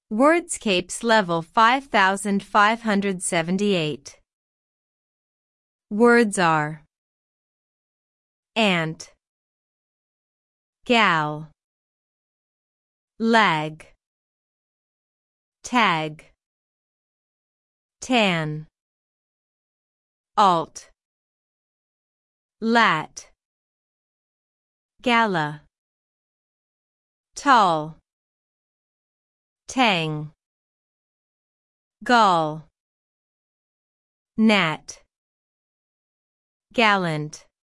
Wordscapes level 5578. Words are ant, gal, lag, tag, tan, alt, lat, gala, tall, tang, gall, gnat, gallant.